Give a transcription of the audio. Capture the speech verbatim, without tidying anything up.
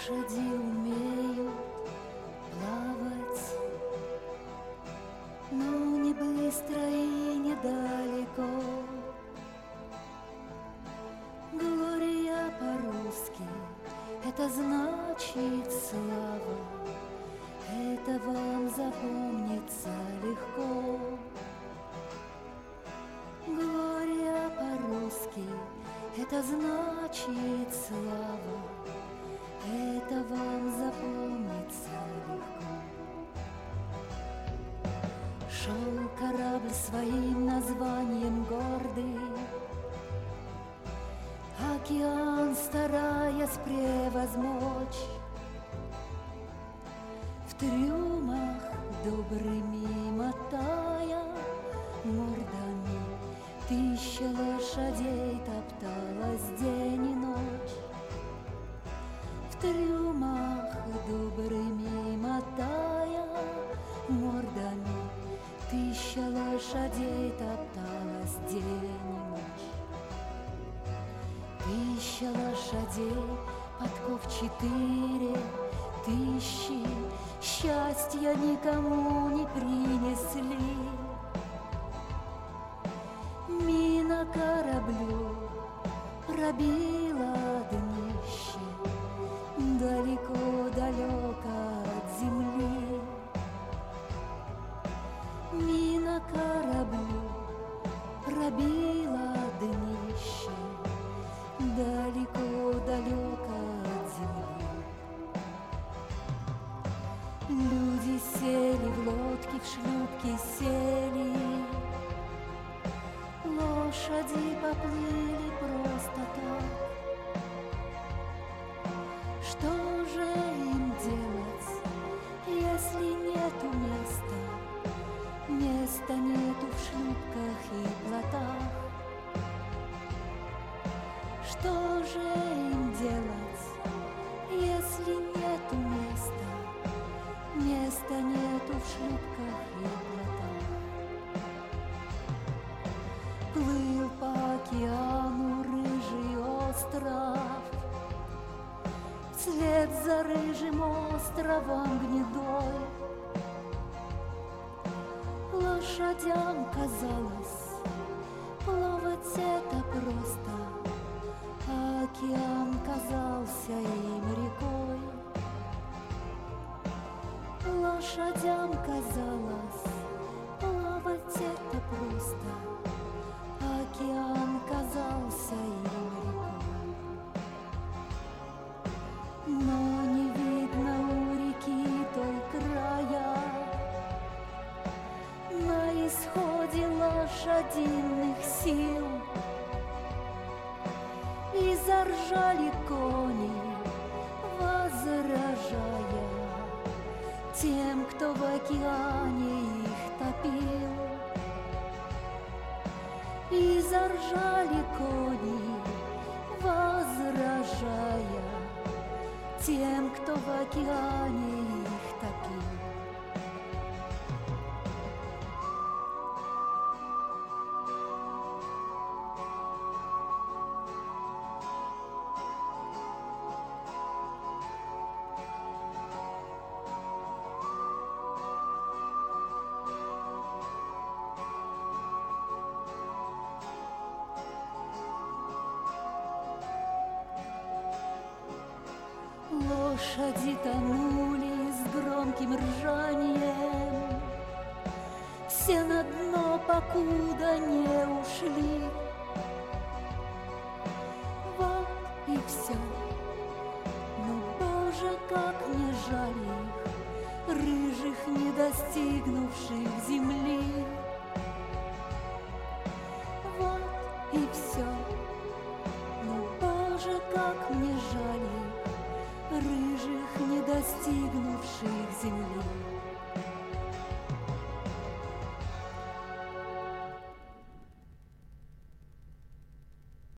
Лошади умеют плавать, но не быстро и недалеко. Глория по-русски — это значит слава, это вам запомнится легко. Глория по-русски — это значит слава, это вам запомнится легко. Шел корабль своим названием гордый, океан стараясь превозмочь. В трюмах добрыми мотая мордами, тысяча лошадей топталась день и ночь. В трюмах добрыми мотая мордами, тысяча лошадей топталась день и ночь. Тысяча лошадей, подков четыре тысячи, счастья никому не принесли. Мина кораблю пробила днище, далеко-далеко от земли. Мина кораблю пробила днище, далеко-далеко от земли. Люди сели в лодки, в шлюпки сели, лошади поплыли просто так. Что же им делать, если нету места? Места нету в шлюпках и плотах. Что же им делать, если нету места? Места нету в шлюпках и плотах. Плыл по океану рыжий остров, вслед за рыжим островом гнедой. Лошадям казалось, плавать это просто, а океан казался им рекой. Лошадям казалось, плавать это просто, а океан казался им рекой. Но не видно у реки той края, на исходе лошадиных сил. И заржали кони, возражая тем, кто в океане их топил. И заржали кони, возражая тем, кто в океане их топил. Лошади тонули с громким ржанием, все на дно, покуда не ушли. Вот и все. Но, Боже, как мне жаль их, рыжих, не достигнувших земли. Вот и все. Но, Боже, как мне жаль их, рыжих, не достигнувших земли.